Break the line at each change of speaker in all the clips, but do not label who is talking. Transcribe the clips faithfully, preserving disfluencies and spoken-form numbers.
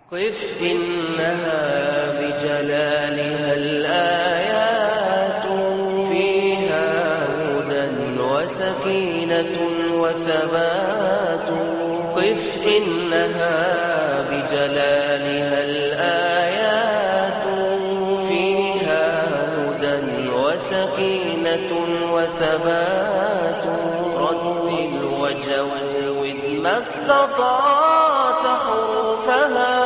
قف إنها بجلالها الآيات فيها هدى وسكينة وثبات. قف إنها بجلالها الآيات فيها هدى وسكينة وثبات. رتل وجود ما استطعت حروفها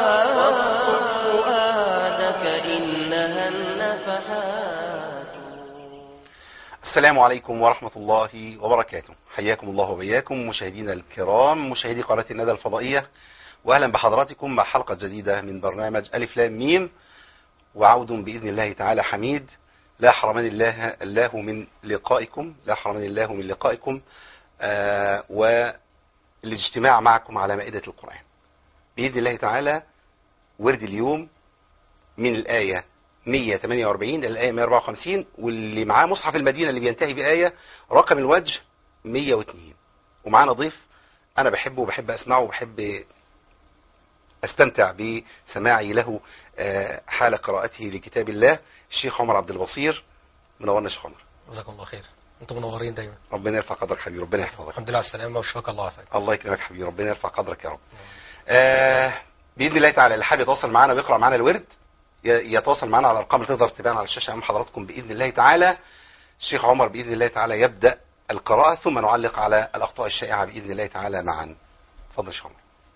السلام عليكم ورحمة الله وبركاته. حياكم الله وبياكم مشاهدينا الكرام، مشاهدي قناة الندى الفضائية، وأهلا بحضراتكم مع حلقة جديدة من برنامج ألف لام ميم، وعود بإذن الله تعالى حميد. لا حرمني الله الله من لقائكم، لا حرمني الله من لقائكم آه والاجتماع معكم على مائدة القرآن بإذن الله تعالى. ورد اليوم من الآية مئة وثمانية وأربعين إلى الآية مئة وأربعة وخمسين، واللي معاه مصحف المدينة اللي بينتهي بآية رقم الوجه مئة واثنين، ومعانا ضيف أنا بحبه وبحب أسمعه وبحب أستمتع بسماعي له حال قراءته لكتاب الله، الشيخ عمر عبد البصير. منورنا شيخ عمر.
جزاكم الله خير، انتم منورين دايما.
ربنا يرفع قدرك حبيبي، ربنا يحفظك.
الحمد لله على السلامة وشفاك الله عافاك.
الله يكرمك حبيبي، ربنا يرفع قدرك يا رب. آه بإذن الله تعالى اللي حابب يتواصل معنا ويقرأ معنا الورد يتواصل معنا على الارقام اللي تقدر تبان على الشاشه امام حضراتكم باذن الله تعالى. الشيخ عمر باذن الله تعالى يبدا القراءه، ثم نعلق على الاخطاء الشائعه باذن الله تعالى معا. اتفضل شيخ عمر.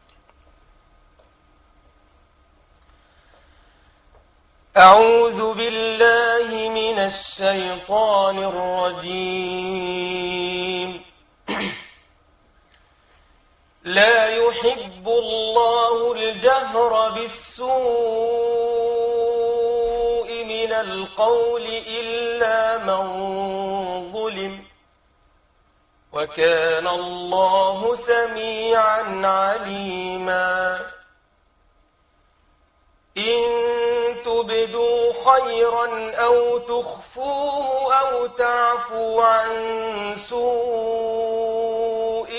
اعوذ بالله من الشيطان الرجيم. لا يحب الله الجهر بالسوء من القول إلا من ظلم، وكان الله سميعا عليما. إن تبدوا خيرا أو تخفوه أو تعفوا عن سوء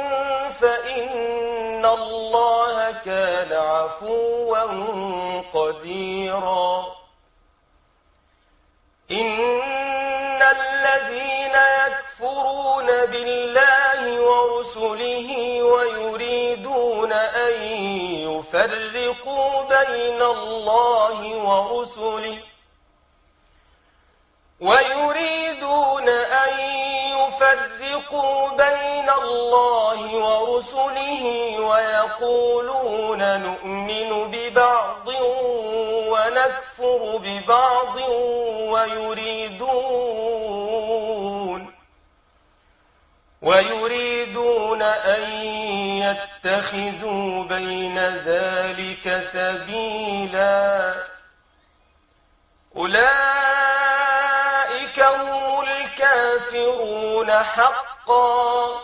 فإن الله كان عفوا قديرا. إن الذين يكفرون بالله ورسله ويريدون أن يفرقوا بين الله ورسله ويريدون أن يفرقوا بين الله ورسله ويقولون نؤمن ببعض ونكفر ببعض ويريدون ويريدون أن يتخذوا بين ذلك سبيلا. أولئك هم الكافرون حقا،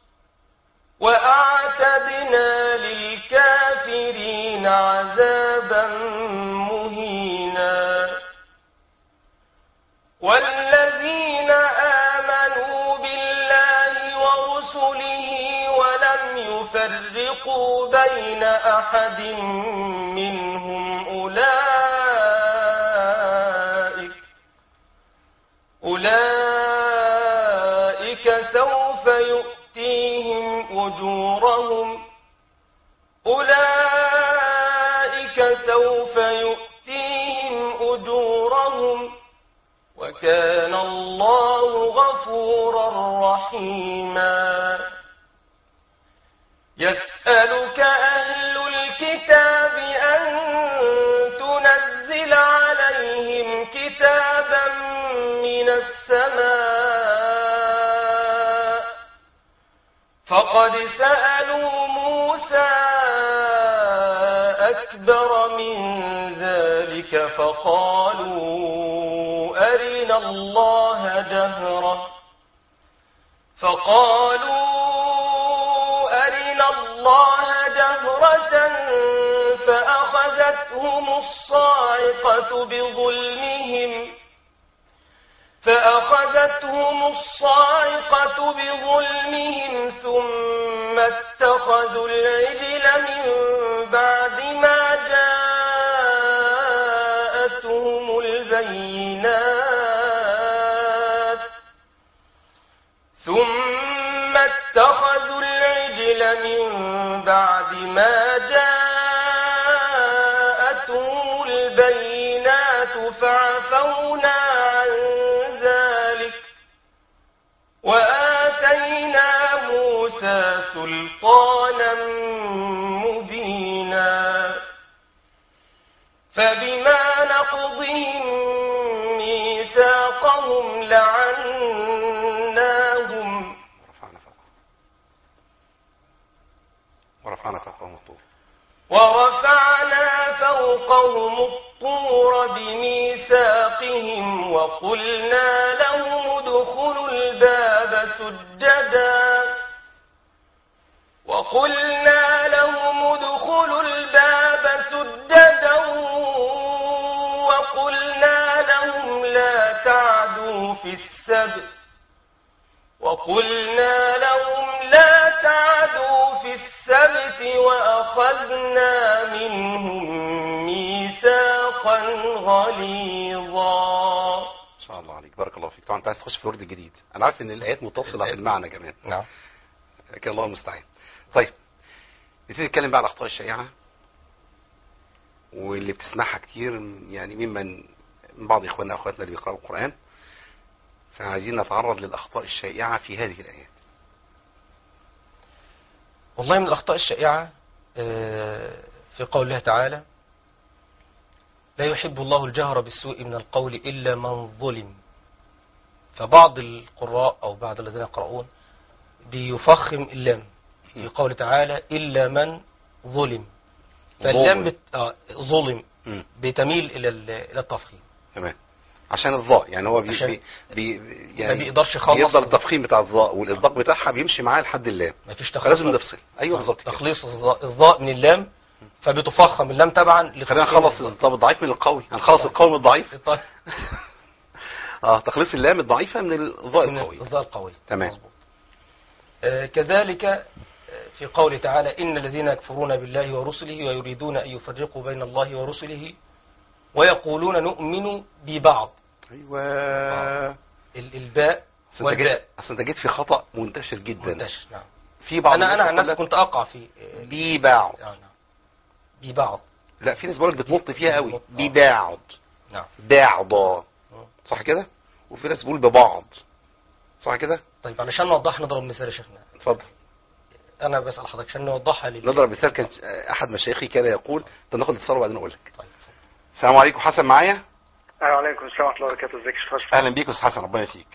وأعتدنا للكافرين عذابا مهينا. والذين آمنوا بالله ورسله ولم يفرقوا بين أحد منهم أولئك أولئك سوف يؤتيهم أجورهم أولئك سوف يؤتيهم أجورهم وكان الله غفورا رحيما. يسألك أهل الكتاب أن تنزل عليهم كتابا من السماء، فقد سألوا موسى أكبر من ذلك فقالوا أرنا الله جهرة فقالوا أرنا الله جهرة فأخذتهم الصاعقة بظلمهم فأخذتهم الصاعقة بظلمهم ثم اتخذوا العجل من بعد ما بالبينات ثم اتخذوا العجل من بعد ما جاءتهم البينات فعفونا عن ذلك وآتينا موسى سلطانا مبينا فبما نقضهم ميثاقهم لعناهم
ورفعنا فوقهم الطور
ورفعنا فوقهم الطور بميثاقهم وقلنا لهم ادخلوا الباب سجدا وقلنا لهم ادخلوا الباب سجدا وقلنا لهم لا تعدوا في السبت وقلنا لهم لا تعدوا في السبت وأخذنا منهم ميثاقا غليظا.
ان شاء الله عليك، بارك الله فيك. طبعا انت عايز تخش في الورد الجديد، انا عارف ان الايات متصله في المعنى كمان.
نعم.
لكن الله المستعان. طيب نبتدي نتكلم بقى على الاخطاء الشائعه واللي بتسمعها كتير يعني ممن من بعض اخواننا واخواتنا اللي بيقراوا القران، فعايزين نتعرض للاخطاء الشائعه في هذه الايات.
والله من الأخطاء الشائعة في قول الله تعالى لا يحب الله الجهر بالسوء من القول إلا من ظلم. فبعض القراء أو بعض الذين يقرؤون بيفخم اللام في قول تعالى إلا من ظلم، فاللام بت... آه ظلم بتميل إلى إلى التفخيم.
تمام، عشان الظاء يعني هو بي...
عشان
بي... بي... يعني
ما بيقدرش يخلص،
يفضل التفخيم بتاع الظاء والإطلاق بتاعها بيمشي معاه لحد اللام،
ما فيش تخليص،
لازم نفصل. ايوه بالظبط كده،
تخليص الظاء, الظاء من اللام فبتفخم اللام تبعا.
خلينا نخلص الطب الضعيف من القوي، هنخلص القوي من الضعيف. اه تخليص اللام الضعيفه من الظاء القوي.
الظاء القوي
تمام.
مظبوط. آه كذلك في قول تعالى إن الذين يكفرون بالله ورسله ويريدون أن يفرقوا بين الله ورسله ويقولون نؤمن ببعض.
ايوه
آه. الباء والباء.
اصل انت جيت في خطأ منتشر جدا.
منتشر نعم.
في بعض
انا انا عن نفسي كنت اقع في
ببعض.
نعم ببعض.
لا في ناس بقولك بتمط فيها قوي ببعض.
نعم
بعض صح كده، وفي ناس بيقول ببعض صح كده.
طيب علشان نوضح نضرب مثال يا شيخنا.
اتفضل.
انا بسأل حضرتك عشان نوضحها لل...
نضرب مثال. كان احد مشايخي كان يقول طب ناخد اتصال وبعدين اقول لك.
طيب.
السلام عليكم، حسن معايا.
وعليكم السلام ورحمه الله وبركاته. ازيك يا شيخ؟
اهلا بيك يا استاذ حسن، ربنا يفيك.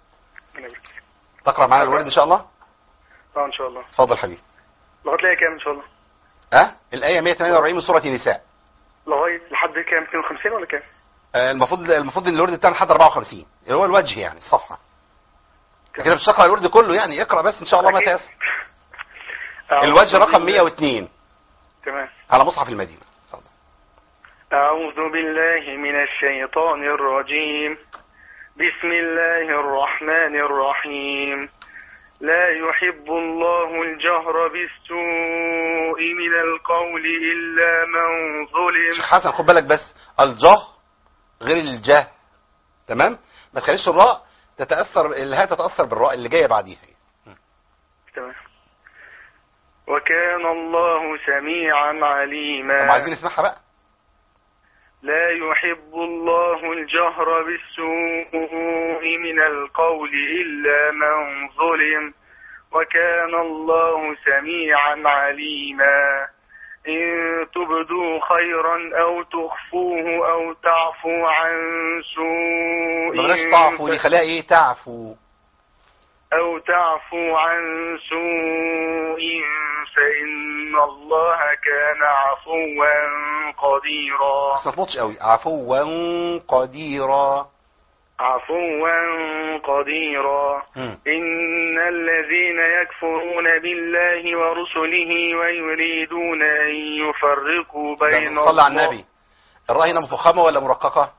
تقرا معانا الورد ان شاء الله؟
اه ان شاء الله.
اتفضل حبيبي.
لغايه الايه كام ان شاء الله؟
ها الايه مية وتمانية وأربعين من سوره النساء.
لغايه لحد كام؟ اتنين وخمسين ولا كام؟
آه المفروض المفروض ان الورد بتاعنا لحد أربعة وخمسين اللي هو الوجه يعني الصفحه كده. مش تقرا الورد كله يعني، اقرا بس ان شاء الله ما تيسر. الوجه رقم مية واتنين.
تمام.
على مصحف المدينه. اتفضل.
اعوذ بالله من الشيطان الرجيم. بسم الله الرحمن الرحيم. لا يحب الله الجهر بالسوء من القول إلا من ظلم.
شيخ حسن خد بالك بس، الجه غير الجه. تمام، ما تخليش الراء تتأثر، الهاء تتأثر بالراء اللي جاية بعديها.
تمام. وكان الله سميعا عليما.
طب عايزين نسمعها بقى.
لا يحب الله الجهر بالسوء من القول إلا من ظلم وكان الله سميعا عليما. إن تبدوا خيرا أو تخفوه أو تعفو عن سوء.
بلاش تعفو دي، خليها ايه؟ تعفو.
أو تعفو عن سوء فإن الله كان عفوا قديرا.
بس ما تطلعش قوي. عفوا قديرا.
عفوا قديرا.
م.
إن الذين يكفرون بالله ورسله ويريدون أن يفرقوا بين الله.
صلى على النبي. الراء هنا مفخمة ولا مرققة؟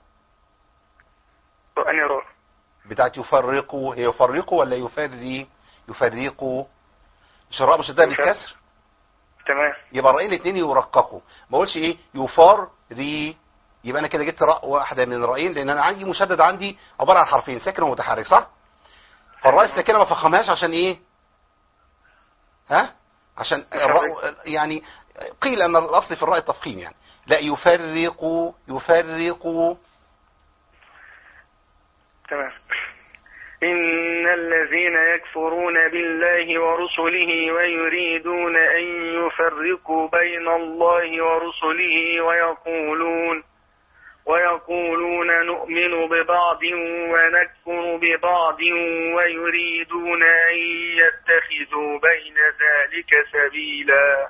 أني راء
بتاعت يفرقوا، هي يفرقوا ولا يفري؟ يفرقوا. مش الراء مش ده بالكسر؟
تمام.
يبقى الراءين الاثنين يرققوا. ما اقولش ايه يفري يبقى انا كده جبت راء واحده من الرايين، لان انا عندي مشدد عندي عباره عن حرفين ساكن ومتحرك، صح؟ فالراء الساكنه ما فخمهاش عشان ايه؟ ها؟ عشان الراء يعني قيل ان الاصل في الراء التفخيم، يعني لا يفرق يفرق.
تمام. إن الذين يكفرون بالله ورسله ويريدون أن يفرقوا بين الله ورسله ويقولون ويقولون نؤمن ببعض ونكفر ببعض ويريدون أن يتخذوا بين ذلك سبيلا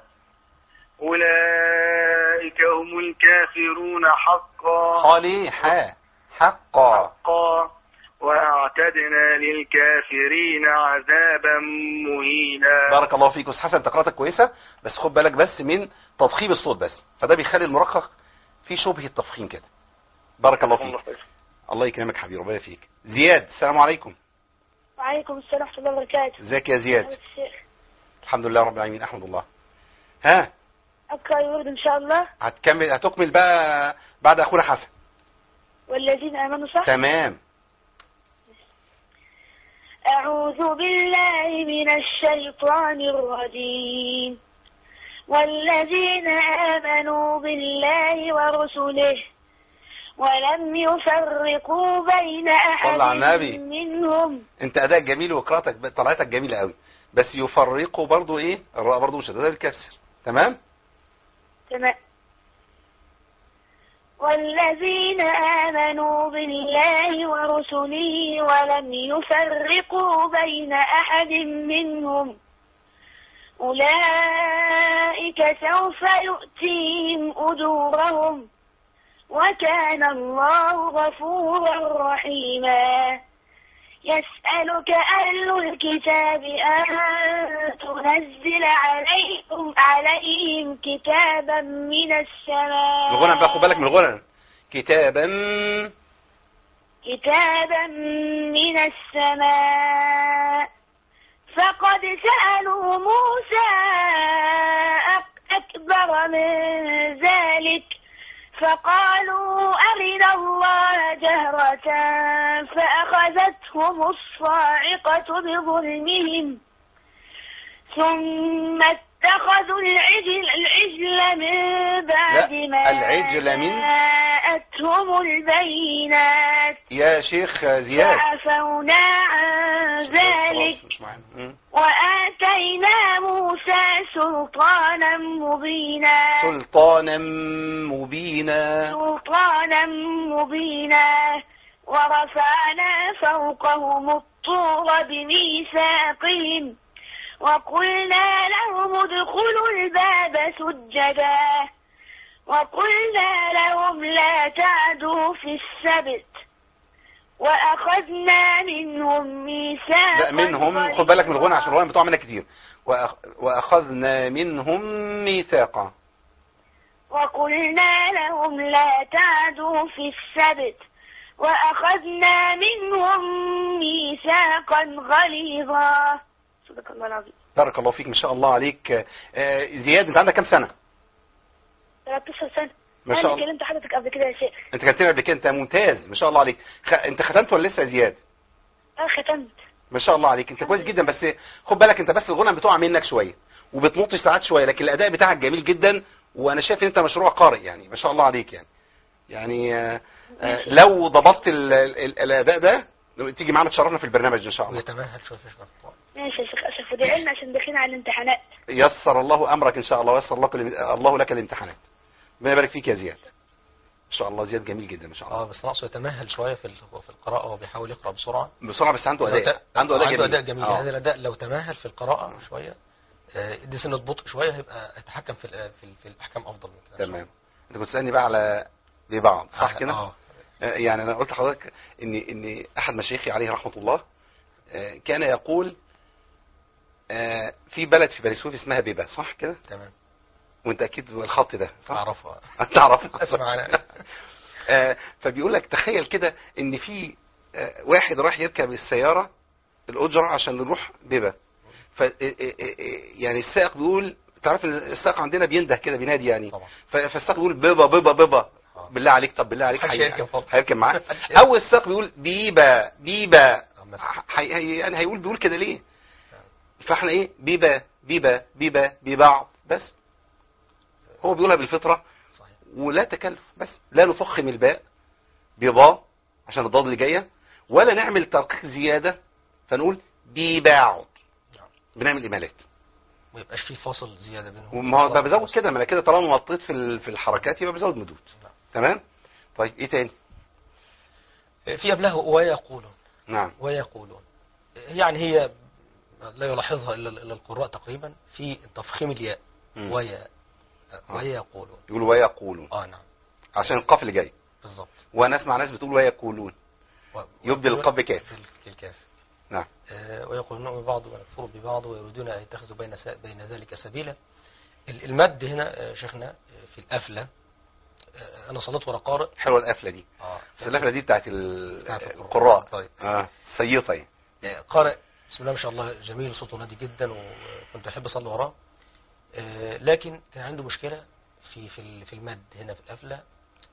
أولئك هم الكافرون حقا
قالي حا حقا
حقا وأعتدنا للكافرين عذابا مهينا.
بارك الله فيك. أستاذ حسن انت قراءتك كويسه، بس خد بالك بس من تضخيم الصوت بس، فده بيخلي المرقق في شبه التفخيم كده. بارك الله فيك. الله يكرمك حبيبي، ربنا فيك. زياد السلام عليكم.
وعليكم السلام ورحمة الله وبركاته.
ازيك يا زياد؟ الحمد لله رب العالمين، احمد الله. ها
أقرأ الورد إن شاء الله.
هتكمل هتكمل بقى بعد أخونا حسن.
والذين آمنوا، صح؟
تمام.
أعوذ بالله من الشيطان الرجيم. والذين آمنوا بالله ورسله ولم يفرقوا بين أحد منهم.
انت أداء جميل وقراءتك طلعتك جميلة قوي، بس يفرقوا برضو ايه؟ الراء برضو مشددة بالكسر. تمام؟
تمام. والذين آمنوا بالله ورسله ولم يفرقوا بين أحد منهم أولئك سوف يؤتيهم أجورهم وكان الله غفورا رحيما. يسألك أهل الكتاب أن تنزل عليهم عليهم كتابا من السماء.
الغنى بقى خد بالك من الغنى. كتابا
كتابا من السماء فقد سألوا موسى أكبر من ذلك فقالوا أرنا الله جهرة فأخذتهم الصاعقة بظلمهم ثم اتخذوا العجل, العجل من بعد ما
العجل من
جاءتهم البينات.
يا شيخ زياد
فعفونا عن ذلك وآتينا موسى سلطانا مبينا
سلطانا مبينا
سلطانا مبينا ورفعنا فوقهم الطور بميثاقهم وقلنا لهم ادخلوا الباب سجدا وقلنا لهم لا تعدوا في السبت وأخذنا منهم ميثاقا.
لا منهم خد بالك من الغنى عشان الغنى بتوع منها كتير. وأخ... وأخذنا منهم ميثاقا
وقلنا لهم لا تعدوا في السبت وأخذنا منهم ميثاقا غليظا. صدق الله العظيم.
بارك الله فيك ما شاء الله عليك. آه زياد انت عندك كام سنة؟
ثلاثة عشر سنة.
ما شاء
انا
الله.
كلمت حضرتك قبل كده يا شيخ.
انت كلمتني قبل كده، انت ممتاز ما شاء الله عليك. خ... انت ختمت ولا لسه يا زياد؟
اه ختمت.
ما شاء الله عليك، انت كويس جدا، بس خد بالك انت بس الغنى بتقع منك شويه وبتنط ساعات شويه، لكن الاداء بتاعك جميل جدا وانا شايف ان انت مشروع قارئ يعني ما شاء الله عليك يعني. يعني آه آه لو ضبطت ال... ال... الاداء ده تيجي معانا تشرفنا في البرنامج ان شاء الله.
يتمهل شويه
ماشي يا شيخ اشرف، ودي لنا عشان داخلين على الامتحانات.
يسر الله امرك ان شاء الله ويسر لك الله لك الامتحانات. ربنا يبارك فيك يا زياد. ان شاء الله زياد جميل جدا ما شاء الله.
اه بس ناقصه يتمهل شويه في في القراءه وهو بيحاول يقرا بسرعه
بسرعه، بس عنده اداء عنده اداء جميل.
عنده اداء جميل. هذا الاداء لو تمهل في القراءه شويه ادي سنه بطء شويه هيبقى يتحكم في في, في الاحكام افضل من كده.
تمام. انت كنت تسالني بقى على ببعض صح كده؟
اه
يعني انا قلت لحضرتك ان ان احد مشايخي عليه رحمه الله كان يقول في بلد في بني سويف اسمها بيبا صح كده؟
تمام.
وانت اكيد الخط ده صح؟
اعرفها.
تعرف
اسمع انا.
فبيقول لك تخيل كده ان في واحد راح يركب السياره الاجره عشان نروح بيبا، ف يعني السائق بيقول تعرف ان السائق عندنا بينده كده بينادي يعني، فالسائق بيقول بيبا بيبا بيبا بالله عليك، طب بالله عليك
محدش هيركب خالص.
هيركب معاه. اول ساق بيقول بيبا بيبا، هي هي يعني هيقول بيقول كده ليه؟ فاحنا ايه بيبا بيبا بيبا ببعض بس، هو بيقولها بالفطرة ولا تكلف، بس لا نفخم الباء بضاء عشان الضاد اللي جايه، ولا نعمل ترقيق زياده فنقول بيباعد، بنعمل امالات
ما يبقاش في فاصل زياده بينهم.
وما هو بزود كده، ما انا كده طالما مطيت في في الحركات يبقى بزود مدود.
نعم.
تمام. طيب ايه تاني؟
في قبلها ويقولون.
نعم.
ويقولون يعني هي لا يلاحظها الا الا القراء تقريبا في تفخيم الياء. ويا ويقولون
يقولوا ويقولون
اه نعم
عشان القاف اللي جاي
بالظبط.
وانا اسمع ناس بتقول ويقولون
و...
يبدل القاف بكاف.
الكاف.
نعم.
آه ويقولون نؤمن ببعض ونكفر ببعض ويريدون ان يتخذوا بين س... بين ذلك سبيلا. المد هنا آه شيخنا في القفله، آه انا صليت ورا قارئ.
حلوه القفله دي.
اه
بس القفله دي بتاعت القراء.
طيب.
اه سيطه يعني.
قارئ بسم الله ما شاء الله جميل، صوته نادي جدا وكنت احب اصلي وراه، آه لكن كان عنده مشكله في في في المد هنا في القفله.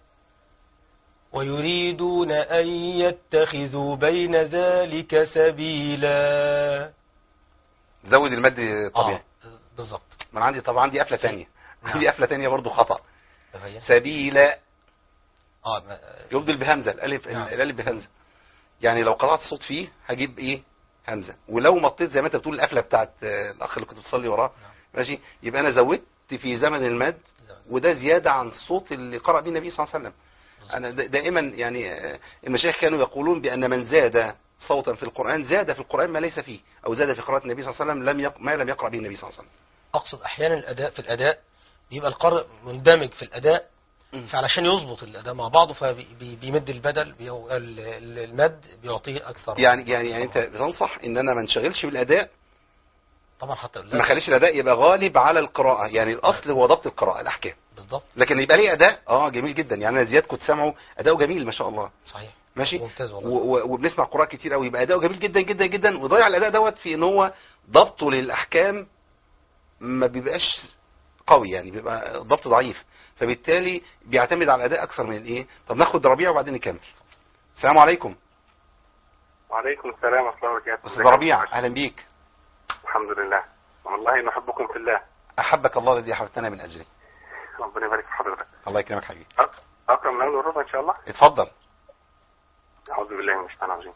ويريدون أن يتخذوا بين ذلك سبيلا.
زود المد طبيعي.
آه بالظبط.
ما انا عندي طبعا عندي قفله ثانيه. عندي قفله ثانيه برضو خطأ. سبيلا.
اه
يبدل بهمزه الالف. نعم. الالف بهمزه، يعني لو قرأت الصوت فيه هجيب ايه همزه، ولو مطيت زي ما انت بتقول القفله بتاعت الاخ اللي كنت بتصلي وراه. نعم. ماشي، يبقى انا زودت في زمن المد، وده زياده عن الصوت اللي قرأ به النبي صلى الله عليه وسلم. أنا دائما يعني المشايخ كانوا يقولون بأن من زاد صوتا في القرآن زاد في القرآن ما ليس فيه، أو زاد في قراءة النبي صلى الله عليه وسلم لم يق... ما لم يقرأ به النبي صلى الله عليه وسلم.
أقصد أحيانا الأداء في الأداء بيبقى القارئ مندمج في الأداء، فعلشان يضبط الأداء مع بعضه فبيمد البدل بيو... المد بيعطيه أكثر.
يعني يعني يعني أنت بتنصح إن أنا ما انشغلش بالأداء
طبعا، حتى
ما خليش الأداء يبقى غالب على القراءة، يعني الأصل هو ضبط القراءة الأحكام
بالضبط،
لكن يبقى ليه أداء اه جميل جدا. يعني أنا زياد كنت سامعه أداؤه جميل ما شاء الله.
صحيح
ماشي
ممتاز والله.
وبنسمع قراء كتير قوي يبقى أداؤه جميل جدا جدا جدا، وضيع الأداء دوت في إن هو ضبطه للأحكام ما بيبقاش قوي، يعني بيبقى ضبط ضعيف، فبالتالي بيعتمد على الأداء أكثر من الإيه. طب ناخد ربيع وبعدين نكمل. السلام عليكم.
وعليكم السلام ورحمة الله وبركاته.
أستاذ ربيع أهلا بيك.
الحمد لله، والله نحبكم في الله.
أحبك الله الذي أحببتنا من أجله.
ربنا يبارك في حضرتك.
الله يكرمك حبيبي.
أقرأ من أول الربع إن شاء الله.
اتفضل.
أعوذ بالله من الشيطان الرجيم.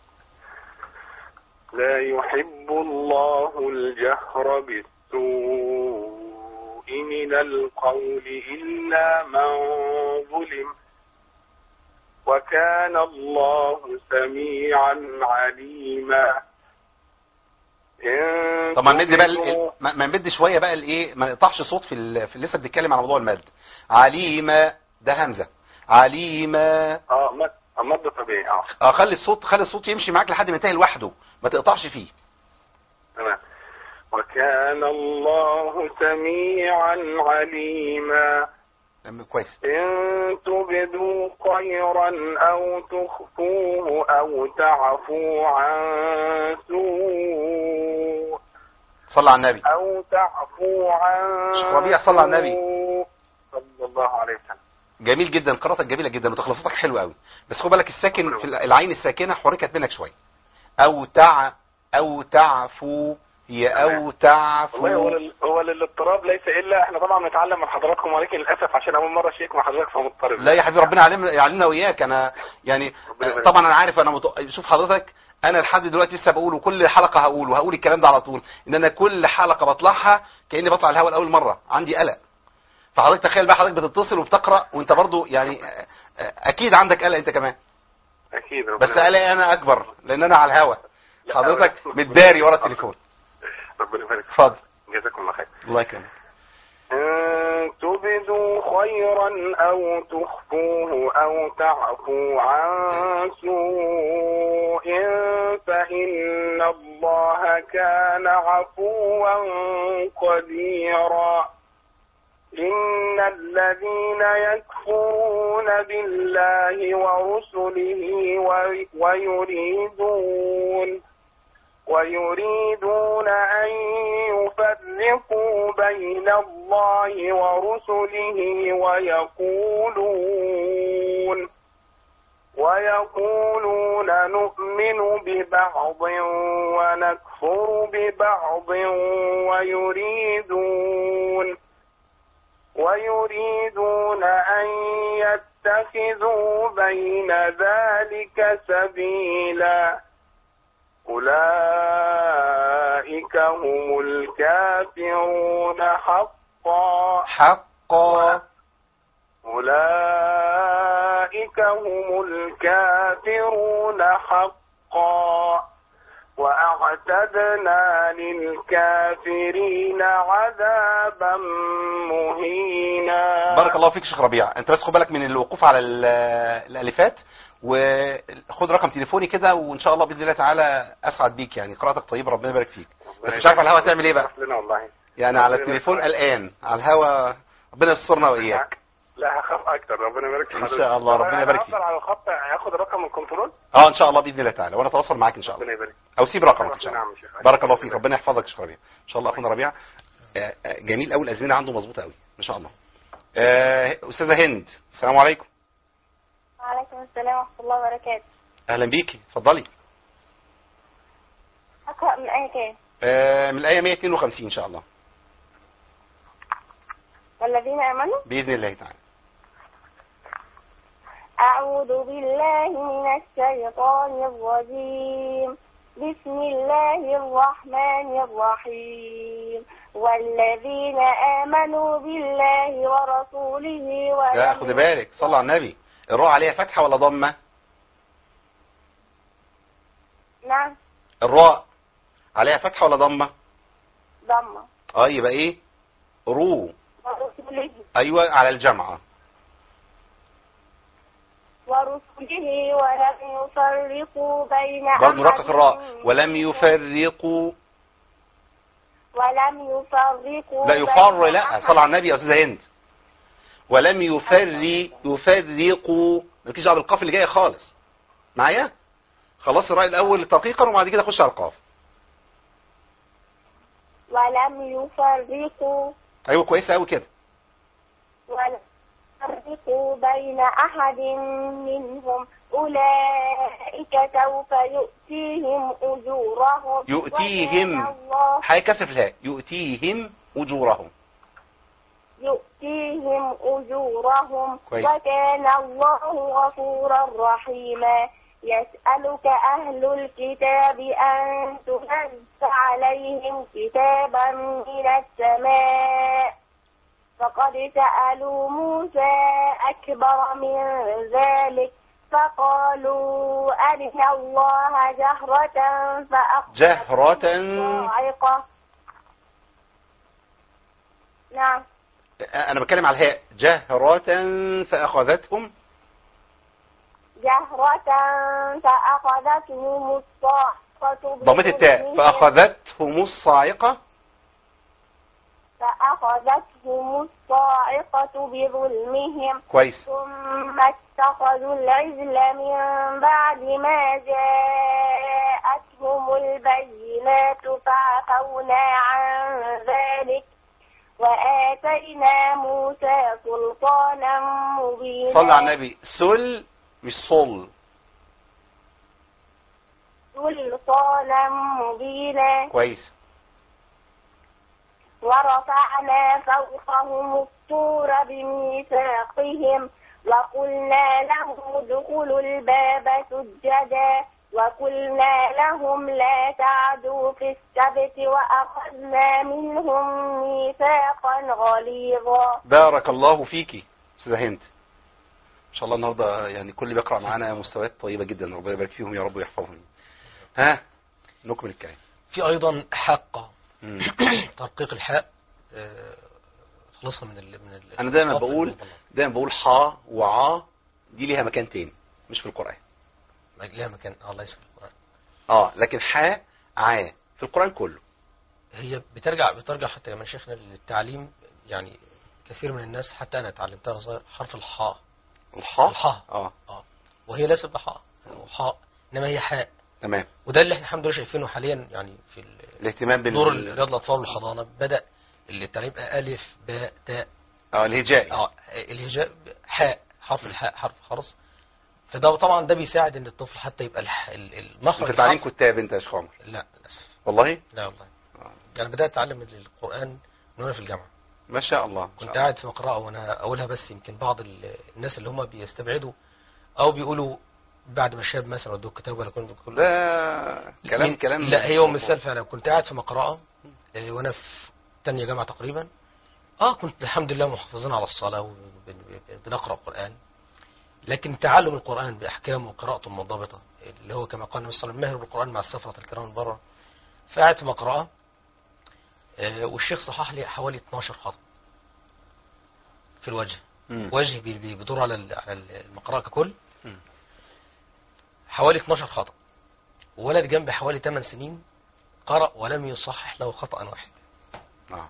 لا يحب الله الجهر بالسوء من القول إلا من ظلم وكان الله سميعا عليما.
طب ما نمد بقى ما نمد شويه بقى الايه، ما نقطعش صوت في, ال... في لسه بنتكلم على موضوع المد. عليما ده همزه. عليما
اه مد مد طبيعي. اه
اه خلي الصوت خلي الصوت يمشي معاك لحد ما ينتهي لوحده، ما تقطعش فيه.
تمام. وكان الله سميعا عليما.
كويس.
إن تبدوا خيرا أو تخفوه أو تعفوا عن سوء.
صلى على النبي.
أو تعفوا عن
شيخ ربيع صلى على النبي
صلى الله عليه وسلم.
جميل جدا، قراءتك جميلة جدا وتخلصاتك حلوة قوي، بس خد بالك الساكن في العين الساكنة حركت منك شوية. أو تع أو تعفو هي أو تعفو.
والله هو للاضطراب ليس إلا احنا طبعا بنتعلم من حضراتكم، ولكن للأسف عشان أول مرة شيك مع حضرتك فمضطرب.
لا يا حبيبي ربنا يعلمنا يعلمنا وإياك. أنا يعني طبعا أنا عارف أنا مت... شوف حضرتك أنا لحد دلوقتي لسه بقول، وكل حلقة هقول وهقول الكلام ده على طول، إن أنا كل حلقة بطلعها كأني بطلع الهواء لأول مرة، عندي قلق. فحضرتك تخيل بقى حضرتك بتتصل وبتقرأ وانت برضو يعني اكيد عندك قلق انت كمان.
اكيد
بس قلقي انا اكبر لان انا على الهوا، حضرتك متداري ورا التليفون.
ربنا يبارك فيك.
اتفضل.
جزاكم الله خير.
الله يكرمك.
ان تبدوا خيرا او تخفوه او تعفوا عن سوء فإن الله كان عفوا قديرا. إن الذين يكفرون بالله ورسله ويريدون
ويريدون أن يفرقوا بين الله ورسله ويقولون ويقولون نؤمن ببعض ونكفر ببعض ويريدون ويريدون أن يتخذوا بين ذلك سبيلا أولئك هم الكافرون حقا
حقا
أولئك هم الكافرون حقا وأعتدنا للكافرين عذابا مهينا.
بارك الله فيك شيخ ربيع. انت بس خد بالك من الوقوف على الالفات، وخد رقم تليفوني كده، وان شاء الله باذن الله تعالى اسعد بيك. يعني قراءتك طيبه، ربنا يبارك فيك. بس مش عارف على الهوا تعمل ايه بقى. يعني على التليفون الان على الهوا، ربنا يسترنا واياك.
لا هخاف اكتر، ربنا يبارك فيك.
ان شاء الله ربنا يبارك فيك.
على الخط هاخد رقم الكنترول.
اه ان شاء الله باذن الله تعالى، وانا اتواصل معاك ان شاء الله.
ربنا يبارك.
او سيب رقمك ان شاء الله. بارك الله فيك، ربنا يحفظك يا شيخ ربيع. ان شاء الله اخونا ربيع جميل قوي، الازمنه عنده مظبوطه قوي ما شاء الله. استاذه هند، السلام عليكم.
وعليكم السلام ورحمة الله وبركاته.
اهلا بيكي، اتفضلي.
أقرأ من آية كام؟
آه من الآية مئة واثنين وخمسين إن شاء الله.
والذين آمنوا
بإذن الله تعالى.
أعوذ بالله من الشيطان الرجيم. بسم الله الرحمن الرحيم. والذين آمنوا بالله ورسوله ولم
لا خد بالك، صلى على النبي. الراء عليها فتحة ولا ضمة؟
نعم.
الراء عليها فتحة ولا ضمة؟
ضمة.
اه يبقى ايه؟ رو.
ورسوله.
ايوه على الجمع.
ورسله ولم يفرقوا بين أحد.
برضه مرقق الراء. ولم يفرقوا.
ولم يفرقوا.
لا يفر، لا صلى على النبي يا استاذه هند. ولم يفرق يفرقوا، مالكيش دعوه بالقاف اللي جايه خالص. معايا؟ خلاص الراء الاول دقيقا وبعد كده خش على القاف.
ولم يفرقوا.
ايوه كويسه قوي كده.
ولم يفرقوا بين احد منهم اولئك سوف يؤتيهم اجورهم.
يؤتيهم حاجه كسر في الهاء. يؤتيهم اجورهم.
يؤتيهم اجورهم.
كويس.
وكان الله غفورا رحيما. يسألك أهل الكتاب أن تنزل عليهم كتابا من السماء فقد سألوا موسى أكبر من ذلك فقالوا أرنا الله جهرة فأخذتهم
جهرة
الصاعقة. نعم.
أنا بتكلم على الهاء. جهرة فأخذتهم
جهرة فأخذتهم الصاعقة.
ضمت التاء. فأخذتهم الصاعقة.
فأخذتهم الصاعقة بظلمهم.
كويس.
ثم اتخذوا العجل من بعد ما جاءتهم البينات فعفونا عن ذلك وآتينا موسى سلطانا مبينا.
صلى على النبي. سل مش صل.
سلطانا مبينا.
كويس.
ورفعنا فوقهم الطور بميثاقهم وقلنا لهم ادخلوا الباب سجدا وقلنا لهم لا تعدوا في السبت وأخذنا منهم ميثاقا غليظا.
بارك الله فيكي استاذة هند. ان شاء الله النهارده يعني كل اللي بيقرأ معانا مستويات طيبة جدا، ربنا يبارك فيهم يا رب ويحفظهم. ها نكمل الكلام.
في ايضا حق ترقيق الحاء. خلصنا من ال من ال
انا دايما بقول دايما بقول حا وعا دي ليها مكان تاني مش في القرآن.
ليها مكان الله يسلمك.
اه لكن حاء عا في القرآن كله.
هي بترجع بترجع حتى من شيخنا للتعليم. يعني كثير من الناس حتى انا اتعلمتها صغير حرف الحاء.
الحاء
الحاء
اه
اه وهي ليست بحاء حاء انما هي حاء.
تمام.
وده اللي احنا الحمد لله شايفينه حاليا، يعني في
الاهتمام بال
دور رياض الاطفال والحضانه بدأ التعليم يبقى الف باء تاء.
اه الهجاء.
اه الهجاء حاء، حرف الحاء حرف خرس. فده طبعا ده بيساعد ان الطفل حتى يبقى الح- ال- المخرج.
انت تعليم كتاب انت يا شيخ عمر؟
لا للاسف.
والله؟
لا والله.
آه.
يعني بدأت اتعلم القرآن من وانا في الجامعة.
ما شاء الله.
كنت
شاء
قاعد في مقرأة وانا اقولها، بس يمكن بعض ال- الناس اللي هم بيستبعدوا او بيقولوا بعد ما شاب مثلا ودوه الكتاب ولا كنت بقول
ده كلام
من-
كلام
لا هي هو مثال فعلا. كنت قاعد في مقرأة آه، وانا في تانية جامعة تقريبا. اه كنت الحمد لله محافظين على الصلاة وبنقرأ قرآن، لكن تعلم القرآن بأحكامه وقراءته المنضبطة اللي هو كما قال النبي صلى الله عليه وسلم: ماهر بالقرآن مع السفرة الكرام البررة. فقعدت في مقرأة آه، والشيخ صحح لي حوالي اتناشر خطأ في الوجه.
مم.
وجه بي- بي- بيدور على ال- على المقرأة ككل
مم.
حوالي اتناشر خطأ. ولد جنبي حوالي ثمان سنين قرأ ولم يصحح له خطأ واحد.
آه.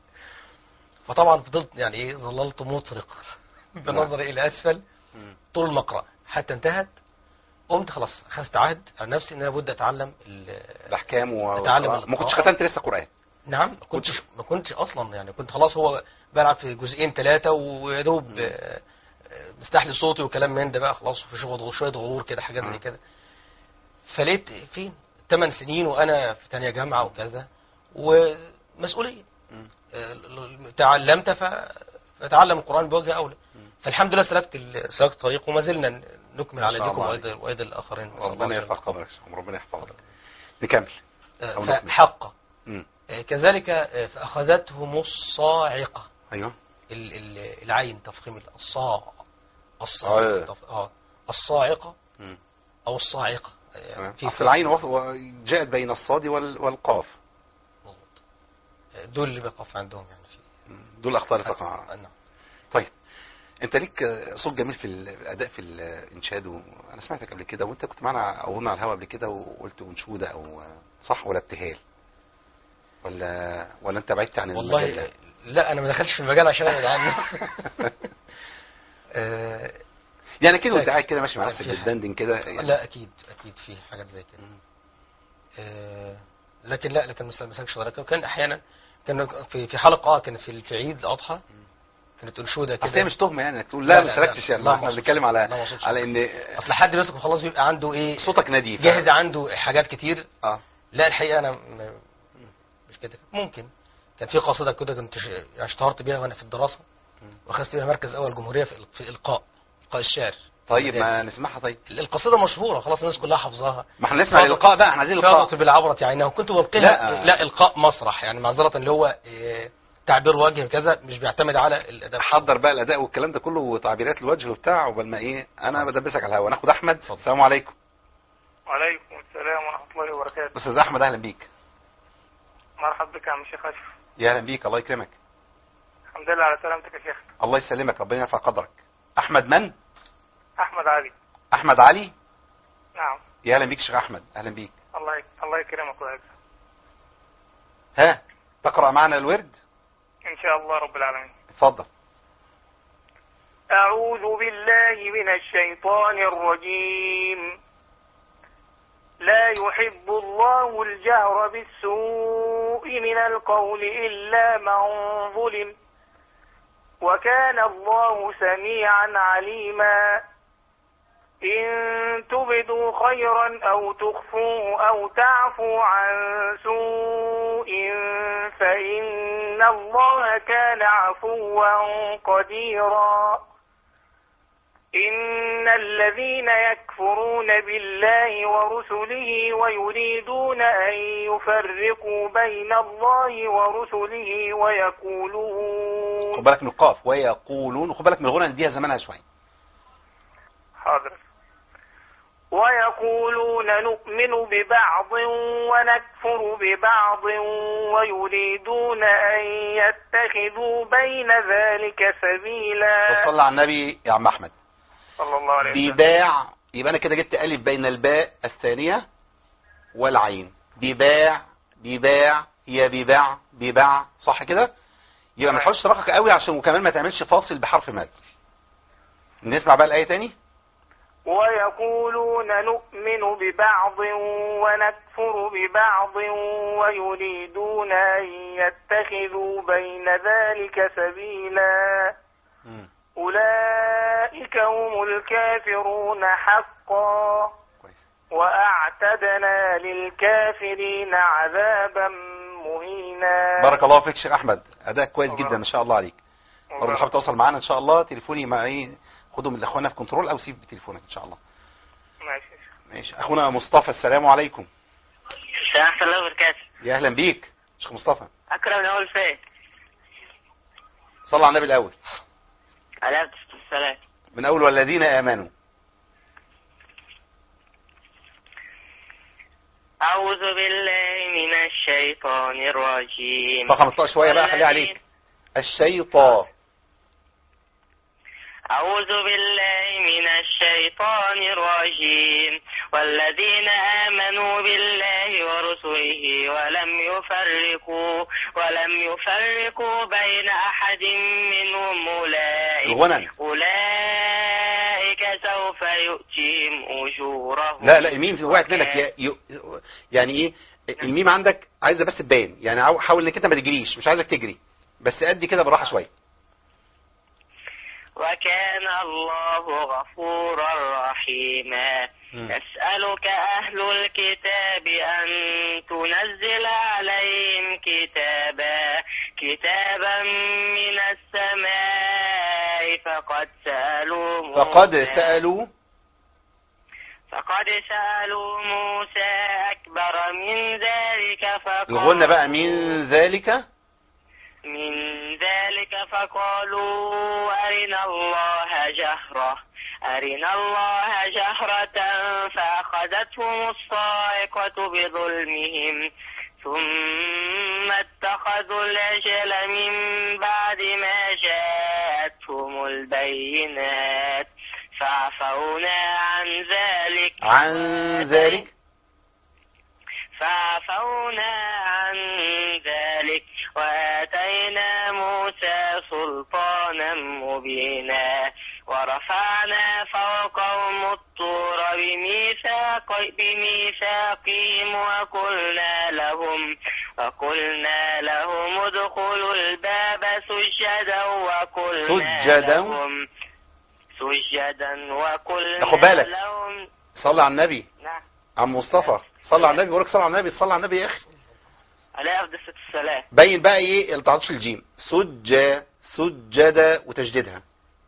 فطبعا فضلت يعني ايه ظللت مطرق بنظري الى اسفل
مم.
طول المقرأة حتى انتهت. قمت خلاص اخذت عهد على نفسي ان انا بد اتعلم ال-
الاحكام و...
أتعلم
ما كنتش
القراءة.
ختمت لسه قرآن؟
نعم ما كنتش ما كنتش اصلا يعني كنت خلاص هو بلعب في جزئين ثلاثة ويا دوب آه، آه، مستحلي صوتي وكلام من ده بقى خلاص، وفي شوية شوية غرور كده حاجات زي
مم.
كده. فلقيت فين ثمان سنين وانا في ثانيه جامعة وكذا ومسؤولية.
مم.
آه، تعلمت ف- فتعلم القرآن بوجه أولى.
مم.
فالحمد لله سلكت ال- سلكت الطريق وما زلنا نكمل
ما
على
شاء
ايديكم
الله
وايدي وايدي الاخرين.
ربنا يرفع قدرك، ربنا يحفظك. نكمل. أو
آه،
نكمل.
حقا.
مم.
آه، كذلك آه، فأخذتهم الصاعقة.
ايوه.
ال- ال- العين تفخيم الصاع
آه.
الصاعقة تف- اه الصاعقة
مم.
او الصاعقة. آه،
تمام.
في
اصل العين وص- و- جاءت بين الصاد وال- والقاف.
مظبوط. آه، دول اللي بيقف عندهم يعني في
مم. دول اخطاء تقع.
آه، نعم.
طيب انت ليك صوت جميل في الاداء في الانشاد، وانا سمعتك قبل كده وانت كنت معنا او قلنا على الهواء قبل كده وقلت انشوده او صح ولا ابتهال ولا ولا انت بعدت عن المجال
والله
ده؟
لا انا ما دخلتش في المجال عشان ابعد عنه. آه،
يعني كده وانت
لا،
قاعد كده ماشي مع
لا،
نفسك
في
بتدندن كده يعني.
لا اكيد اكيد في حاجات زي كده.
مم.
آه، لكن لا لكن ما مسكش ولكن كان احيانا كان في في حلقه اه كانت في في عيد الاضحى كانت انشوده
اصل هي
كده.
مش تهمه يعني انك تقول لا
لا،
ما
لا،
سلكتش
لا،
يعني،
لا،
ما احنا
ما
بنتكلم
أقصدش.
على
لا، ما أقصدش.
على ان
اصل حد بيمسك خلاص بيبقى عنده ايه
صوتك ندي ف-
جاهز عنده حاجات كتير.
اه
لا الحقيقه انا م- مش كده. ممكن كان في قصيده كده كنت ش- اشتهرت بيها وانا في الدراسه واخذت بيها مركز اول جمهوريه في ال- في القاء القاء الشعر.
طيب ما نسمعها. طيب
القصيده مشهوره خلاص الناس كلها حافظاها.
ما احنا نسمع الالقاء بقى، احنا عايزين الالقاء.
فاضت بالعبرة عينه كنت بلقيها.
لا.
لا القاء مسرح يعني معذره اللي هو إيه، تعبير وجه كذا مش بيعتمد على الاداء.
حضر بقى الاداء والكلام ده كله وتعبيرات الوجه وبتاع وبل ما ايه انا بدبسك على الهوا. ناخد احمد. السلام عليكم.
وعليكم السلام ورحمة الله وبركاته.
استاذ احمد اهلا بيك.
مرحبا بك يا عم الشيخ أشرف.
يا اهلا بيك، الله يكرمك.
الحمد لله على سلامتك يا شيخ.
الله يسلمك، ربنا يرفع قدرك. احمد من؟
أحمد علي.
احمد علي.
نعم.
يا اهلا بيك شيخ احمد، اهلا بيك.
الله يك... الله يكرمك ويعزك.
ها تقرأ معنا الورد؟
إن شاء الله رب العالمين.
اتفضل.
أعوذ بالله من الشيطان الرجيم. لا يحب الله الجهر بالسوء من القول إلا من ظلم وكان الله سميعا عليما. إن تبدوا خيرا أو تخفوه أو تعفوا عن سوء فإن الله كان عفوا قديرا. إن الذين يكفرون بالله ورسله ويريدون أن يفرقوا بين الله ورسله ويقولون.
خد بالك من القاف ويقولون، خد بالك من الغنى نديها زمانها شويه.
حاضر. ويقولون نؤمن ببعض ونكفر ببعض ويريدون أن يتخذوا بين ذلك سبيلا.
صلى على النبي يا عم احمد.
صلى الله عليه وسلم.
بباع، يبقى انا كده جبت الف بين الباء الثانيه والعين. بباع بباع هي بباع بباع صح كده؟ يبقى ما تحاولش ترقق قوي عشان وكمان ما تعملش فاصل بحرف مد. نسمع بقى الايه تاني.
ويقولون نؤمن ببعض ونكفر ببعض ويريدون أن يتخذوا بين ذلك سبيلا أولئك هم الكافرون حقا وأعتدنا للكافرين عذابا مهينا.
بارك الله فيك شيخ أحمد، أداء كويس جدا ما شاء الله عليك. برضه حابب تواصل معانا إن شاء الله، تليفوني معي خده من اخواننا في كنترول او سيب بتليفونك ان شاء الله.
ماشي
ماشي. اخونا مصطفى السلام عليكم.
السلام ورحمة الله وبركاته.
يا اهلا بيك شيخ مصطفى.
اكرم من اول فين؟
صلى على النبي الاول.
عليه السلام.
من اول والذين امنوا.
اعوذ بالله من الشيطان الرجيم.
رقم ستاشر شويه بقى خليها عليك. الشيطان.
أعوذ بالله من الشيطان الرجيم. والذين آمنوا بالله ورسله ولم يفرقوا ولم يفرقوا بين أحد منهم أولئك أولئك سوف يؤتيهم أجورهم.
لا لا الميم وقعت منك يعني ايه الميم عندك عايزه بس تبين يعني حاول انك انت ما تجريش، مش عايزك تجري بس ادي كده بالراحه شويه.
وكان الله غفورا رحيما. يسألك أهل الكتاب أن تنزل عليهم كتابا كتابا من السماء فقد سألوا موسى
فقد سألوا
فقد سألوا موسى أكبر من ذلك فقالوا
الغنى بقى من ذلك
من ذلك فقالوا أرنا الله جهرة أرنا الله جهرة فأخذتهم الصاعقة بظلمهم ثم اتخذوا العجل من بعد ما جاءتهم البينات فعفونا عن ذلك
عن ذلك
فعفونا عن ذلك وآتينا موسى سلطانا مبينا ورفعنا فوقهم الطور بميثاق بميثاقهم وقلنا لهم وقلنا لهم ادخلوا الباب سجدا وقلنا
سجدا
لهم سجدا وقلنا
خد بالك
لهم
صلى على النبي.
نعم
عم مصطفى صلى على النبي. بقولك صلى على النبي. صلى على النبي يا اخي.
عليه افضل الصلاه.
بين بقى ايه اللي تعطش الجيم سج سجدا وتجديدها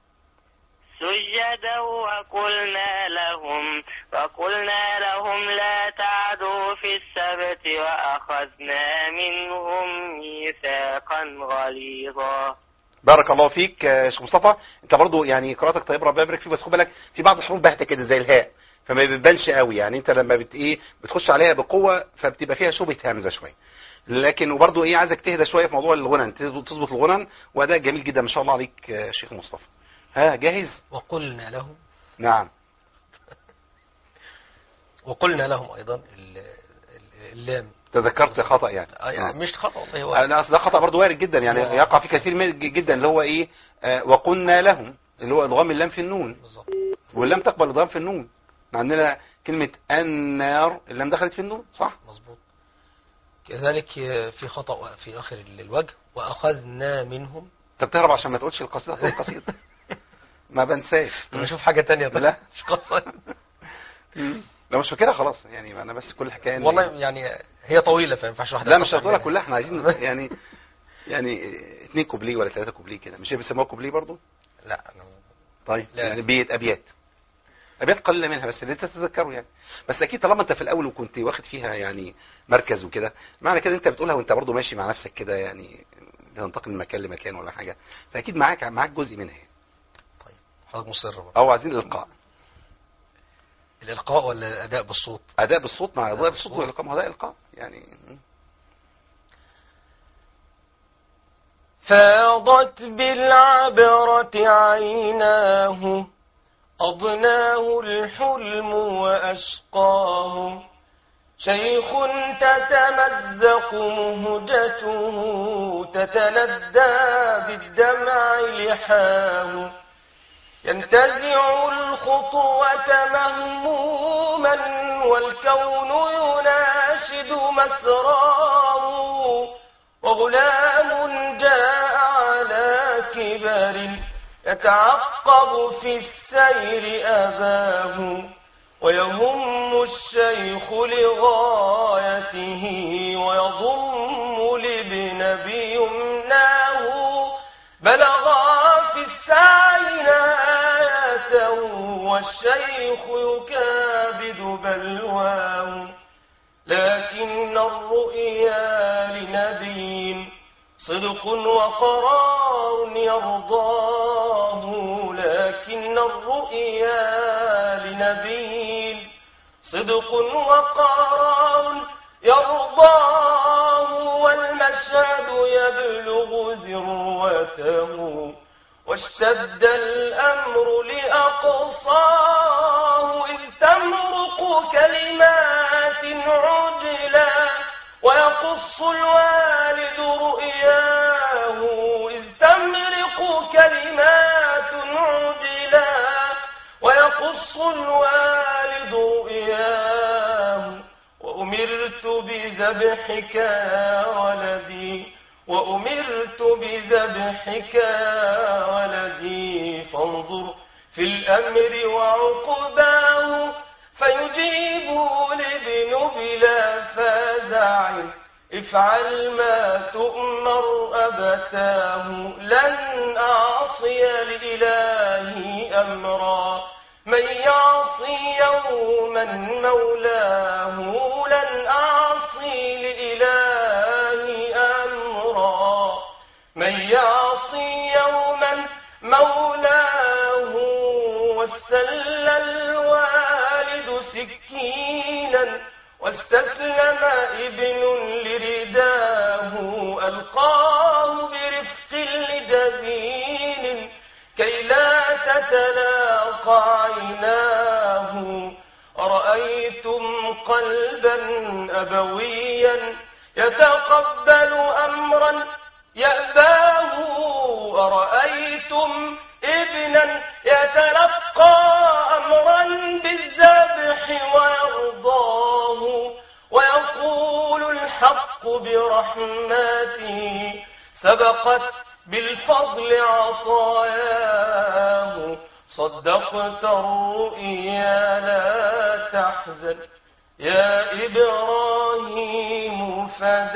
سجدا وقلنا لهم وقلنا لهم لا تعدوا في السبت وأخذنا منهم ميثاقا غليظا.
بارك الله فيك يا شيخ مصطفى. انت برضو يعني قراءتك طيب ربنا يبارك فيك، بس خد بالك في بعض الحروف باهته كده زي الهاء فما بتبانش قوي، يعني انت لما بت ايه بتخش عليها بقوه فبتبقى فيها شبهه همزه شويه، لكن وبرضو ايه عايزك تهدى شويه في موضوع الغنن، تظبط الغنن واداء جميل جدا ما شاء الله عليك يا شيخ مصطفى. ها جاهز؟
وقلنا لهم.
نعم.
وقلنا لهم ايضا اللام.
تذكرت خطأ يعني.
اه يعني مش خطأ والله هو.
لا ده خطأ برضو وارد جدا يعني أوه. يقع في كثير جدا اللي هو ايه آه وقلنا لهم اللي هو ادغام اللام في النون بالظبط، واللام تقبل ادغام في النون. عندنا كلمة النار اللام دخلت في النون صح؟
مظبوط. كذلك في خطأ في اخر الوجه واخذنا منهم.
انت بتهرب عشان ما تقولش القصيدة تقول القصيدة. ما بنساش.
طب نشوف حاجة تانية.
لا
مش قصة.
لو مش فاكرها خلاص يعني انا بس كل الحكايه
والله يعني هي طويله فما ينفعش واحده.
لا مش هتقولها كلها، احنا عايزين يعني يعني اثنين كوبليه ولا ثلاثه كوبليه كده. مش هي بيسموها كوبليه برضو؟
لا أنا...
طيب لا. يعني بيت ابيات ابيات قليله منها بس اللي انت تتذكره يعني. بس اكيد طالما انت في الاول وكنت واخد فيها يعني مركز وكده معنى كده انت بتقولها وانت برضو ماشي مع نفسك كده يعني بتنتقل من مكان لمكان ولا حاجه، فاكيد معاك معاك جزء منها.
طيب حضرتك مصر برضو.
او عايزين الالقاء.
الالقاء ولا الاداء بالصوت؟
اداء بالصوت مع اداء بالصوت والالقاء ما هو ده القاء يعني.
فاضت بالعبرة عيناه أضناه الحلم وأشقاه شيخ تتمزق مهجته تتندى بالدمع لحاه ينتزع الخطوة مهموما والكون يناشد مسراه، وغلام جاء على كبر يتعقب في السير أباه، ويهم الشيخ لغايته ويضم لابن بيمناه، بلغا في السعي نهايته والشيخ يكابد بلواه، لكن الرؤيا لنبي صدق وقرار يرضاه، لكن الرؤيا لنبي صدق وقرار يرضاه، والمشهد يبلغ ذروته واشتد الأمر لأقصاه، إذ تمرق كلمات عجلا ويقص الوالد رؤياه، إذ تمرق كلمات عجلا ويقص الوالد رؤياه، وأمرت بذبحك يا ولدي وأمرت بذبحك يا ولدي، فانظر في الأمر وعقباه، فيجيب الابن بلا فزع افعل ما تؤمر أبتاه، لن أعصي لإلهي أمرا من يعصي يوما مولاه، لن أعصي لإلهي أمرا من يعصي يوما مولاه، واستل الوالد سكينا واستسلم ابن لرداه، ألقاه برفق لجبين كي لا تتلاقى عيناه، أرأيتم قلبا أبويا يتقبل أمرا يأباه، أرأيتم ابنا يتلقى أمرا بالذبح ويرضاه، ويقول الحق برحمته سبقت بالفضل عصاياه، صدقت الرؤيا لا تحزن يا إبراهيم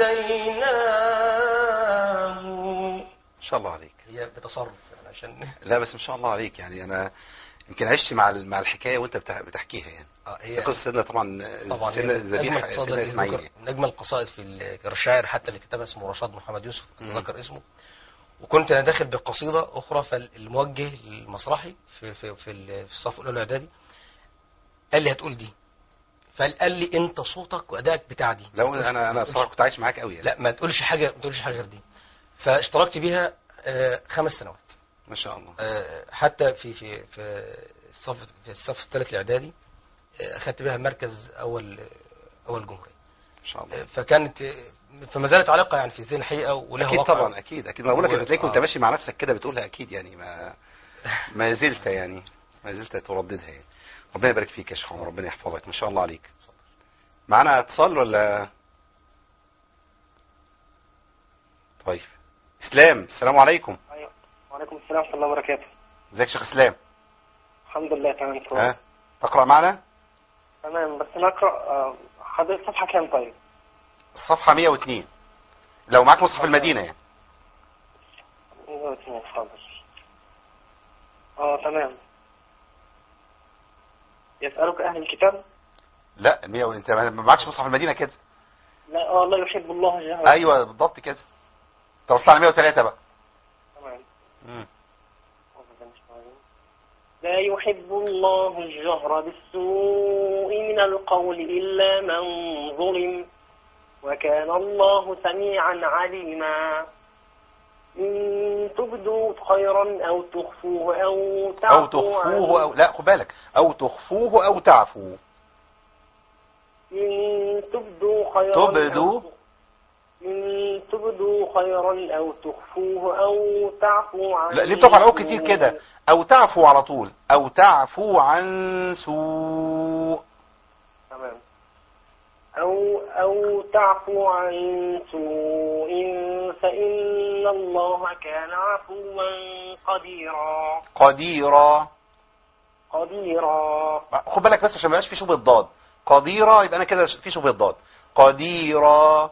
فديناه.
ما شاء الله عليك.
هي بتصرف يعني عشان
لا بس ما شاء الله عليك، يعني انا يمكن عشت مع مع الحكايه وانت بتحكيها يعني.
اه هي
قصه سيدنا طبعا
طبعا
سيدنا الذبيحه سيدنا اسماعيل،
من اجمل القصائد في الشاعر حتى اللي كتبها اسمه رشاد محمد يوسف ذكر اسمه. وكنت انا داخل بقصيده اخرى، فالموجه المسرحي في في في الصف الاولى الاعدادي قال لي هتقول دي، فقال لي انت صوتك وادائك بتاع دي.
لو انا انا صراحه كنت عايش معاك قوي يعني.
لا ما تقولش حاجه ما تقولش حاجه غير دي. فاشتركت بيها آه خمس سنوات
ما شاء الله.
آه حتى في في في الصف في الصف الثالث الاعدادي آه اخذت بيها مركز اول اول جمهوريه
ما شاء الله.
آه فكانت فما زالت علاقه يعني في ذهن الحقيقه ولها
اكيد
واقع.
طبعا اكيد اكيد ما بقول لك
و...
انت تلاقيك وانت
آه.
ماشي مع نفسك كده بتقولها اكيد يعني، ما ما زلت يعني ما زلت ترددها يعني. ربنا يبارك فيك يا شيخ عمر، ربنا يحفظك، ما شاء الله عليك. معانا اتصال ولا؟ طيب اسلام، السلام عليكم.
ايوه وعليكم السلام ورحمه الله وبركاته.
ازيك يا شيخ اسلام؟
الحمد لله تمام.
ها تقرا معنا؟
تمام بس نقرا آه، حضرتك صفحه كام طيب؟
الصفحه مية واثنين لو معاك مصحف المدينه يعني.
مية واثنين حاضر. اه تمام. يسألك اهل الكتاب؟
لا مية و... انت ما معكش مصحف المدينه كده؟
لا اه لا يحب الله جهرا.
ايوه بالضبط كده. توصل على مية وثلاثة بقى.
تمام.
امم
لا يحب الله الجهر بالسوء من القول إلا من ظلم وكان الله سميعا عليما. إن تبدوا خيرا أو تخفوه أو تعفو
او تخفوه او لا خد بالك، او تخفوه او تعفو.
إن تبدوا خيرا
تبدوا
أو إن تبدوا خيرا أو تخفوه أو تعفو عن
لا ليه بتقف على العوق كتير كده؟ او تعفو على طول، او تعفو عن سوء.
تمام. أو أو تعفو عن سوء فإن الله كان عفوا قديرا.
قديرا.
قديرا.
خد بالك بس عشان ما يبقاش في شبه الضاد. قديرا يبقى انا كده في شبه الضاد. قديرا.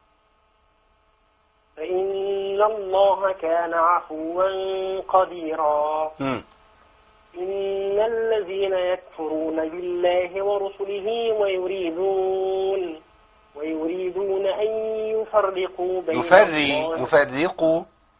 فإن الله كان عفوا قديرا.
م.
إن الذين يكفرون بالله ورسله ويريدون ويريدون أن يفرقوا بين
يفرق
الله
يفرقوا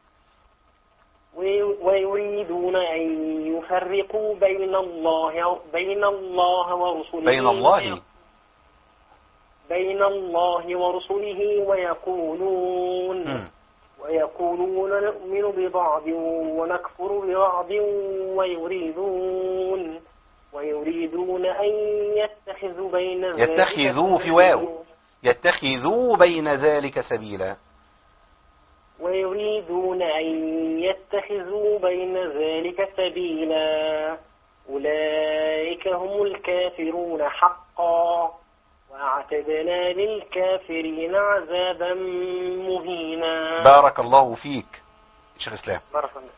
ويريدون أن يفرقوا بين الله بين الله ورسله
بين الله
بين الله ورسله ويقولون
م.
ويقولون نؤمن ببعض ونكفر ببعض ويريدون ويريدون أن يتخذوا بين ذلك
يتخذوا في واو يتخذوا بين ذلك سبيلا.
ويريدون أن يتخذوا بين ذلك سبيلا. أولئك هم الكافرون حقا وأعتدنا للكافرين عذابا مهينا.
بارك الله فيك شيخ اسلام.
بارك الله.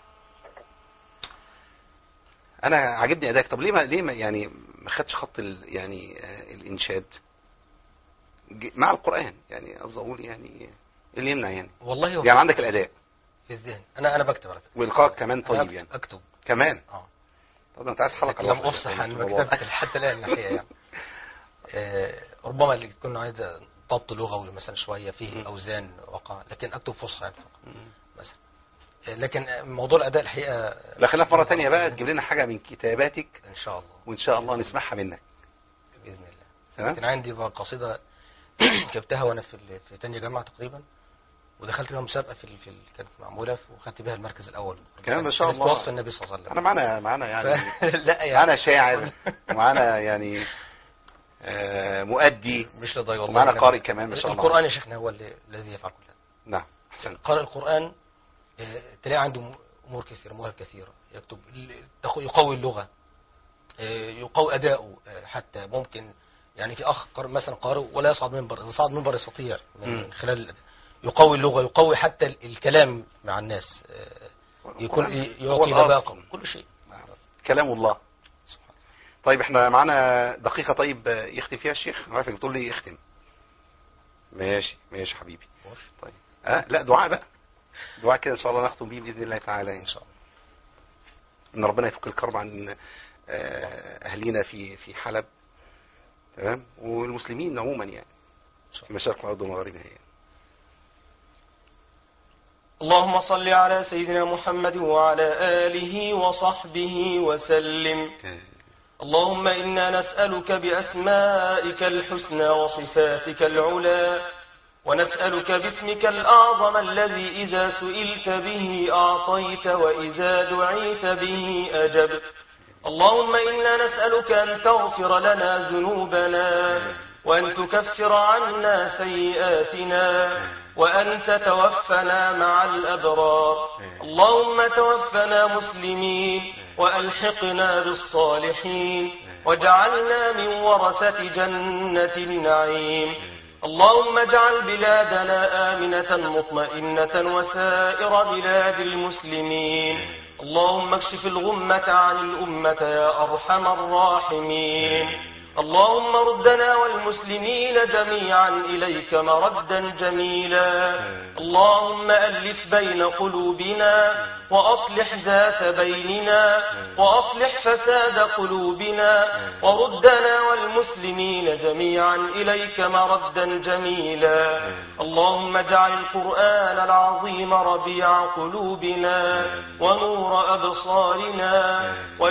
انا عجبني اداك. طب ليه ما ليه ما يعني ما خدش خط ال يعني آه الانشاد مع القرآن؟ يعني قصدي اقول يعني ايه اللي يمنع يعني
والله
يعني عندك الاداء
في الذهن. انا انا بكتب على فكره
والقاء كمان. طيب يعني
اكتب
كمان.
اه
طب انت عايز حلقه
لم افصح عن مكتبه حتى الان الحقيقه يعني. آه ربما اللي كنا عايز ضبط لغوي مثلا شويه فيه اوزان وقع، لكن اكتب فصحى يعني مثلا. آه لكن موضوع الاداء الحقيقه
لا خلينا في مره ثانيه بقى تجيب لنا حاجه من كتاباتك
ان شاء الله،
وان شاء الله نسمعها منك
باذن الله. كان عندي قصيده كتبتها وانا في في ثانيه جامعه تقريبا، ودخلت بها مسابقه في في كانت معموله وخدت بها المركز الاول
كمان ما شاء الله.
توصى النبي صلى الله عليه وسلم.
انا معانا معانا يعني
ف... لا يعني
معانا شاعر ومعانا يعني آه مؤدي
مش لضي والله،
ومعانا قارئ كمان ما شاء الله.
القرآن يا شيخنا هو الذي يفعل كل هذا.
نعم احسن.
قارئ القرآن تلاقي عنده امور كثيره مواهب كثيره، يكتب يقوي اللغه، يقوي اداؤه، حتى ممكن يعني في اخ مثلا قارئ ولا يصعد منبر، اذا صعد منبر يستطيع من خلال يقوي اللغه، يقوي حتى الكلام مع الناس، يكون يعطي لباقه كل شيء.
كلام الله. طيب احنا معانا دقيقه طيب يختم فيها الشيخ. عارفك بتقول لي اختم. ماشي ماشي حبيبي. طيب اه لا دعاء بقى، دعاء كده ان شاء الله نختم بيه باذن الله تعالى ان شاء الله، ان ربنا يفك الكرب عن اهلينا في في حلب، تمام، والمسلمين عموما يعني في مشارق الارض ومغاربها يعني.
اللهم صل على سيدنا محمد وعلى آله وصحبه وسلم. اللهم إنا نسألك بأسمائك الحسنى وصفاتك العلى، ونسألك باسمك الأعظم الذي إذا سئلت به أعطيت وإذا دعيت به أجبت. اللهم إنا نسألك أن تغفر لنا ذنوبنا، وأن تكفر عنا سيئاتنا، وأن تتوفنا مع الأبرار. اللهم توفنا مسلمين وألحقنا بالصالحين، واجعلنا من ورثة جنة النعيم. اللهم اجعل بلادنا آمنة مطمئنة وسائر بلاد المسلمين. اللهم اكشف الغمة عن الأمة يا أرحم الراحمين. اللهم ردنا والمسلمين جميعا إليك مردا جميلا. اللهم ألف بين قلوبنا وأصلح ذات بيننا وأصلح فساد قلوبنا، وردنا والمسلمين جميعا إليك مردا جميلا. اللهم اجعل القرآن العظيم ربيع قلوبنا ونور أبصارنا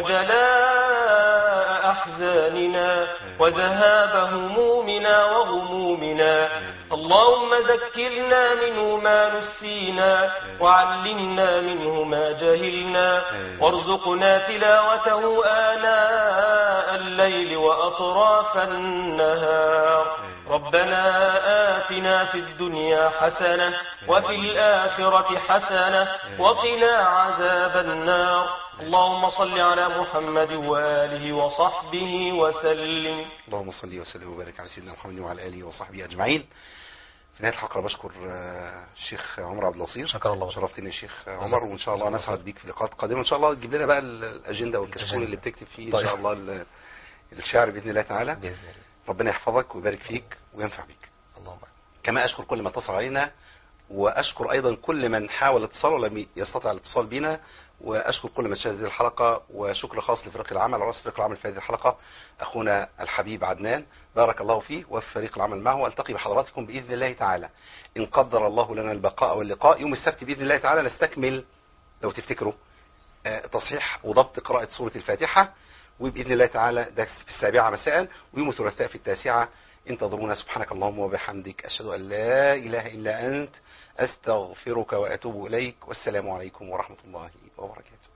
وجلاء أحزاننا وذهاب همومنا وغمومنا. اللهم ذكرنا منه ما نسينا وعلمنا منه ما جهلنا، وارزقنا تلاوته آناء الليل وأطراف النهار.
ربنا آتنا في الدنيا حسنة وفي الآخرة حسنة وقنا عذاب النار. اللهم صل على محمد وآله وصحبه وسلم.
اللهم صل وسلم وبارك على سيدنا محمد وعلى آله وصحبه أجمعين. في نهاية الحلقة بشكر الشيخ عمر عبد النصير.
شكر الله.
شرفتني الشيخ عمر، وإن شاء الله نسعد بيك في لقاءات قادمة. إن شاء الله تجيب لنا بقى الأجندة والكشكول اللي بتكتب فيه إن شاء الله الشعر بإذن الله تعالى.
بإذن الله.
ربنا يحفظك ويبارك فيك وينفع بك.
اللهم.
كما أشكر كل من اتصل علينا، وأشكر أيضا كل من حاول الاتصال ولم يستطع الاتصال بنا، وأشكر كل من شاهد هذه الحلقة، وشكر خاص لفريق العمل رئيس فريق العمل في هذه الحلقة أخونا الحبيب عدنان، بارك الله فيه وفي فريق العمل معه. والتقي بحضراتكم بإذن الله تعالى إن قدر الله لنا البقاء واللقاء يوم السبت بإذن الله تعالى. نستكمل لو تفتكروا تصحيح وضبط قراءة سورة الفاتحة، وبإذن الله تعالى ده في السابعة مساء، ويوم الثلاثاء في التاسعة. انتظرونا. سبحانك اللهم وبحمدك، أشهد أن لا إله إلا أنت، أستغفرك وأتوب إليك، والسلام عليكم ورحمة الله وبركاته.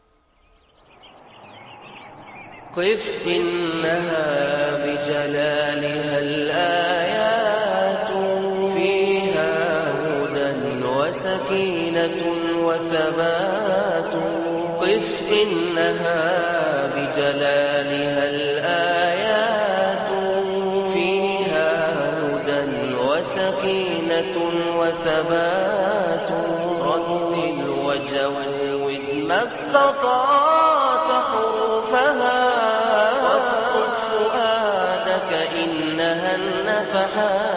قف إنها بجلالها الآيات فيها هدى وسكينة وثبات. قف إنها بجلالها الآيات فيها هدى وسكينة وثبات. رتل وجود ما استطعت حروفها، واسقط فؤادك إنها النفحات.